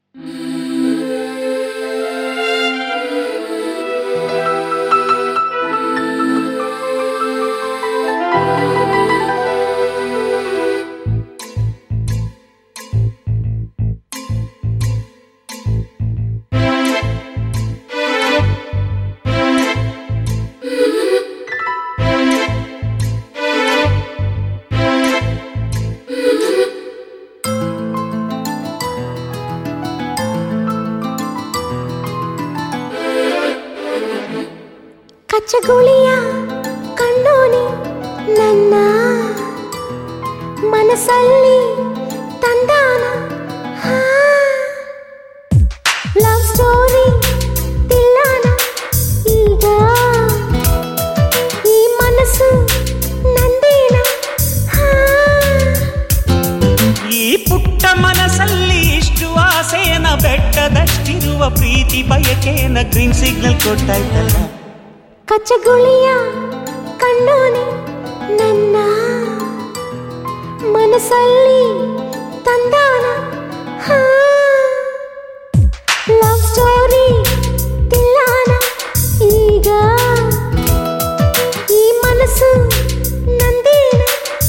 ಕಚ್ಚಗುಳಿಯ ಕಂಡೋನಿ ನನ್ನ ಮನಸ್ಸಲ್ಲಿ ತಂದಾನ ಲವ್ ಸ್ಟೋರಿ ತಿಳ್ಳಾನ ಈಗ ಈ ಮನಸ್ಸು ನಂದೇನ ಈ ಪುಟ್ಟ ಮನಸ್ಸಲ್ಲಿ ಇಷ್ಟು ಆಸೆಯನ ಬೆಟ್ಟದಷ್ಟಿರುವ ಪ್ರೀತಿ ಬಯಕೆಯನ ಗ್ರೀನ್ ಸಿಗ್ನಲ್ ಕೊಟ್ಟಾಯ್ತಲ್ಲ ಕಚ್ಚಗುಳಿಯ ಕಂಡೋನಿ ನನ್ನ ಮನಸ್ಸಲ್ಲಿ ತಂದಾನ ಲವ್ ಸ್ಟೋರಿ ತಿಳ್ಳಾನ ಈಗ ಈ ಮನಸ್ಸು ನಂದೇನ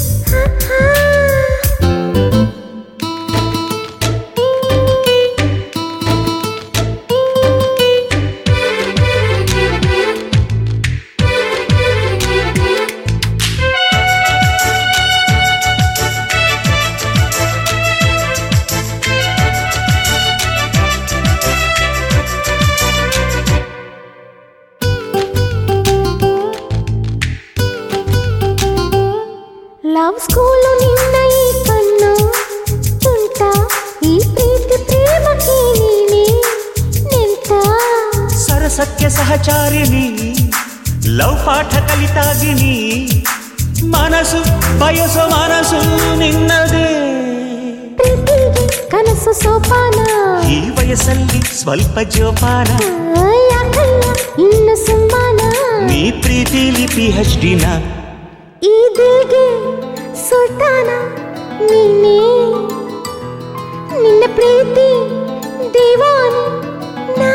ಲವ್ ಸ್ಕೂಲು ನಿನ್ನ ಈ ಕಣ್ಣು ತುಂಟ ಈ ಪ್ರೀತಿ ಪ್ರೇಮಕ್ಕೆ ನೀನೇ ನಿಂತ ಸರಸಕ್ಕೆ ಸಹಚಾರಿಣಿ ಲವ್ ಪಾಠ ಕಲಿತಾಗಿನಿ ಮನಸ್ಸು ಬಯಸೋ ಮನಸ್ಸು ನಿನ್ನದೇ ಪ್ರೀತಿಗೆ ಕನಸು ಸೋಪಾನ ಈ ವಯಸ್ಸಲ್ಲಿ ಸ್ವಲ್ಪ ಜೋಪಾನ ಯಾಕಯ್ಯ ಇನ್ನು ಸುಮ್ಮಾನ ನೀ ಪ್ರೀತಿಲಿ PhD ನ ಈ ದಿಲ್ಗೆ ಸುಲ್ತಾನ ನೀನೇ ನಿನ್ನ ಪ್ರೀತಿ ದಿವಾನಿ ನಾ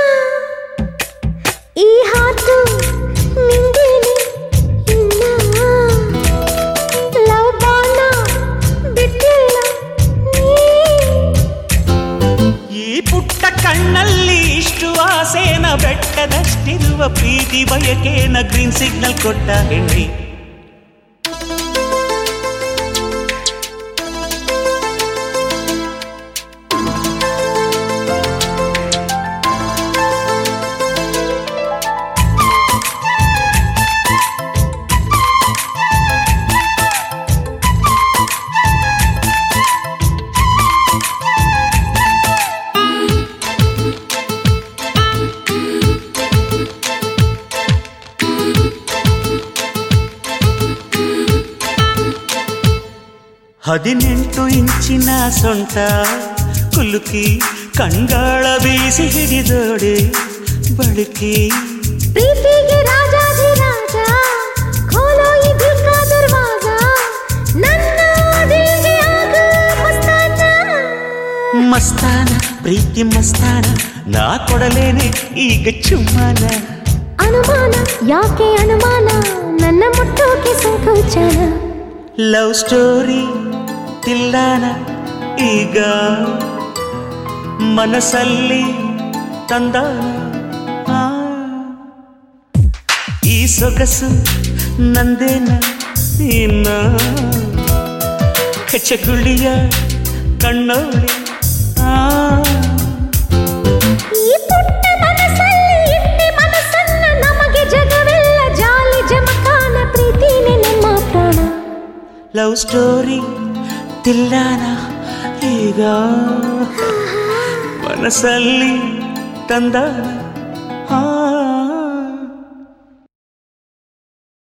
ಈ ಹಾತು ನಿಂದೇನೆ ಇನ್ನ ಲವ್ ಬಾಣ ಬಿಟ್ಟಿಲ್ಲ ನೀ ಈ ಪುಟ್ಟ ಕಣ್ಣಲ್ಲಿ ಇಷ್ಟು ಆಸೆನ ಬೆಟ್ಟದಷ್ಟಿರುವ ಪ್ರೀತಿ ಬಯಕೆನ ಗ್ರೀನ್ ಸಿಗ್ನಲ್ ಕೊಟ್ಟ ಹೆಣ್ಣಿ ಹದಿನೆಂಟು ಇಂಚಿನ ಸೊಂಟ ಕುಲುಕಿ ಕಂಗಾಳ ಬೀಸಿ ಹಿಡಿದೋಡೆ ಬಳುಕಿ ಪ್ರೀತಿಗೆ ರಾಜಾಜಿ ರಾಜ ಖೋಲೋ ಈ ದಿಲ್ ಕಾ ದರ್ವಾಜ ನನ್ನ ದಿಲ್ಗೆ ಆಗ ಮಸ್ತಾನ ಮಸ್ತಾನ ಪ್ರೀತಿ ಮಸ್ತಾನ ನಾ ಕೊಡಲೇನೆ ಈಗ ಚುಮ್ಮನ ಅನುಮಾನ ಯಾಕೆ ಅನುಮಾನ ನನ್ನ ಮುಟ್ಟೋಕೆ ಸಂಕೋಚನ ಲವ್ ಸ್ಟೋರಿ ತಿಳ್ಳಾನ ಈಗ ಮನಸ್ಸಲ್ಲಿ ತಂದಾನ ಈ ಸೊಗಸು ನಂದೇನ ಇನ್ನ ಕಚ್ಚಗುಳಿಯ ಕಣ್ಣೋಳಿ ಈ ಪುಟ್ಟ ಮನಸ್ಸಲ್ಲಿ ಇಟ್ಟಿ ಮನಸ್ಸನ್ನ ನಮಗೆ ಜಗವೆಲ್ಲ ಜಾಲಿ ಜಮಖಾನ ಪ್ರೀತಿನೇ ನಮ್ಮ ಪ್ರಾಣ ಲವ್ ಸ್ಟೋರಿ ತಿಳ್ಳಾನ ಈಗ ಮನಸ್ಸಲ್ಲಿ ತಂದಾನ